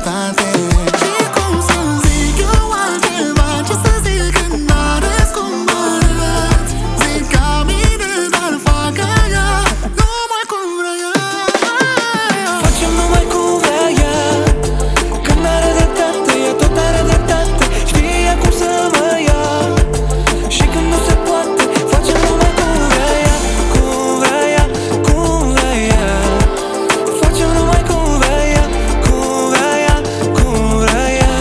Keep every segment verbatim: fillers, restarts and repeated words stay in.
dreptate. Și cum să zic eu altceva, ce să zic când n-are scumpărăți. Zic ca mine, dar facă ea numai cum vrea ea. Facem numai cum vrea ea, că n-are dreptate, ea tot are dreptate. Știe cum să mă ia și când nu se poate, facem numai cum vrea ea, cum vrea ea, cum vrea ea. Facem numai cum vrea ea, cum vrea ea, cum vrea ea.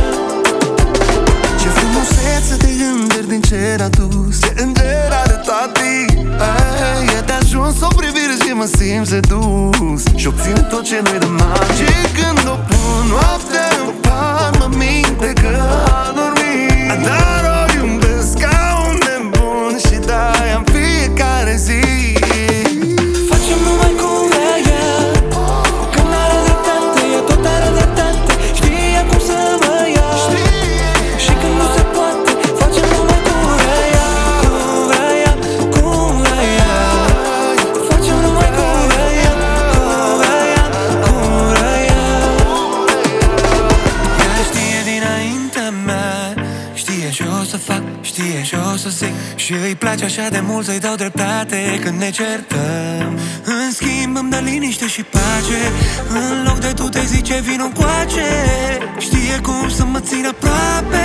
Ce frumusețe de îngeri din cer adus, ce înger are tati. E de ajuns o privire și mă simt sedus și obține tot ce nu-i de magic. Când o pun noaptea în pat, mă minte că a dormit, dar o iubesc ca un nebun și de-aia în fiecare zi. Facem numai cum vrea ea, că n-are dreptate, ea tot are dreptate. Știe cum să mă ia și când nu se poate, facem numai cum vrea ea, cum vrea ea, cum vrea ea. Facem numai cum vrea ea, cum vrea ea, cum vrea ea. Ea știe dinaintea mea, știe ce o să fac, știe ce o să zic și îi place așa de mult să-i dau dreptate când ne certăm. În schimb îmi dă liniște și pace, în loc de tu te zice vino încoace. Știe cum să mă țin aproape